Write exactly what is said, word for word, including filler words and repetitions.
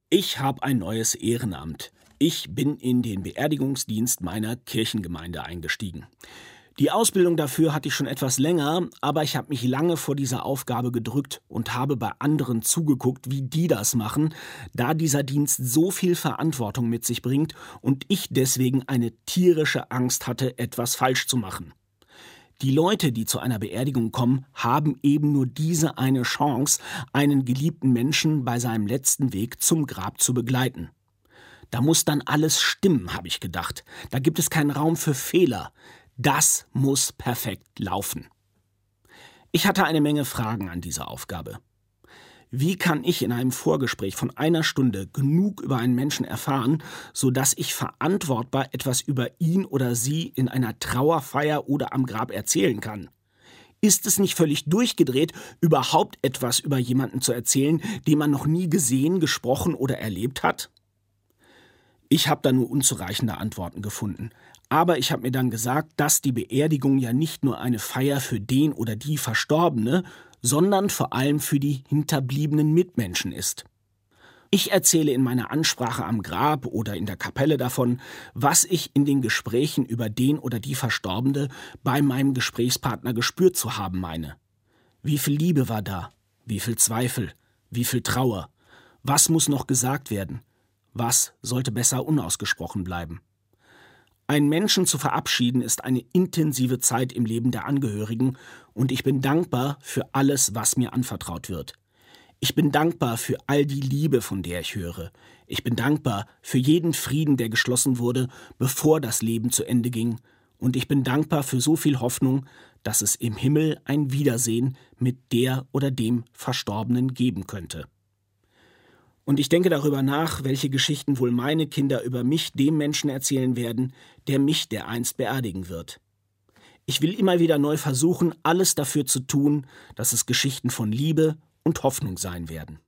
Ich habe ein neues Ehrenamt. Ich bin in den Beerdigungsdienst meiner Kirchengemeinde eingestiegen. Die Ausbildung dafür hatte ich schon etwas länger, aber ich habe mich lange vor dieser Aufgabe gedrückt und habe bei anderen zugeguckt, wie die das machen, da dieser Dienst so viel Verantwortung mit sich bringt und ich deswegen eine tierische Angst hatte, etwas falsch zu machen. Die Leute, die zu einer Beerdigung kommen, haben eben nur diese eine Chance, einen geliebten Menschen bei seinem letzten Weg zum Grab zu begleiten. Da muss dann alles stimmen, habe ich gedacht. Da gibt es keinen Raum für Fehler. Das muss perfekt laufen. Ich hatte eine Menge Fragen an diese Aufgabe. Wie kann ich in einem Vorgespräch von einer Stunde genug über einen Menschen erfahren, sodass ich verantwortbar etwas über ihn oder sie in einer Trauerfeier oder am Grab erzählen kann? Ist es nicht völlig durchgedreht, überhaupt etwas über jemanden zu erzählen, den man noch nie gesehen, gesprochen oder erlebt hat? Ich habe da nur unzureichende Antworten gefunden. Aber ich habe mir dann gesagt, dass die Beerdigung ja nicht nur eine Feier für den oder die Verstorbene, sondern vor allem für die hinterbliebenen Mitmenschen ist. Ich erzähle in meiner Ansprache am Grab oder in der Kapelle davon, was ich in den Gesprächen über den oder die Verstorbene bei meinem Gesprächspartner gespürt zu haben meine. Wie viel Liebe war da? Wie viel Zweifel? Wie viel Trauer? Was muss noch gesagt werden? Was sollte besser unausgesprochen bleiben? Einen Menschen zu verabschieden ist eine intensive Zeit im Leben der Angehörigen und ich bin dankbar für alles, was mir anvertraut wird. Ich bin dankbar für all die Liebe, von der ich höre. Ich bin dankbar für jeden Frieden, der geschlossen wurde, bevor das Leben zu Ende ging. Und ich bin dankbar für so viel Hoffnung, dass es im Himmel ein Wiedersehen mit der oder dem Verstorbenen geben könnte. Und ich denke darüber nach, welche Geschichten wohl meine Kinder über mich dem Menschen erzählen werden, der mich dereinst beerdigen wird. Ich will immer wieder neu versuchen, alles dafür zu tun, dass es Geschichten von Liebe und Hoffnung sein werden.